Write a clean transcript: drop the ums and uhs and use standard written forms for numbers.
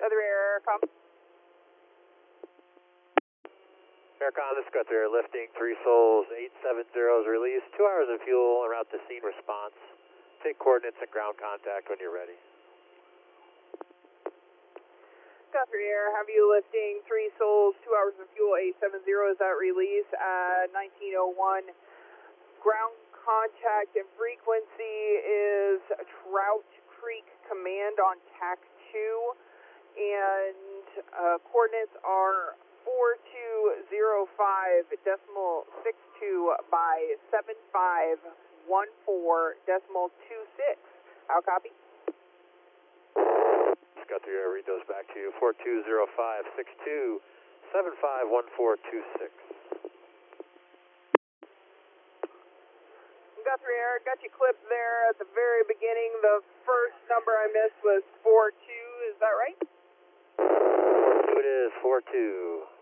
Guthrie Aircom. Aircom, this is Guthrie Air, lifting 3 Souls, 870 is released, 2 hours of fuel, en route to scene response. Take coordinates and ground contact when you're ready. Guthrie Air, have you lifting 3 Souls, 2 hours of fuel, 870 is that release at 1901. Ground contact and frequency is Trout Creek Command on TAC 2, and coordinates are 4205.62 by 7514.26. How copy? Guthrie Air, read those back to you. 420562 751426. Guthrie Air, got you clipped there at the very beginning. The first number I missed was 42, is that right? It is 42.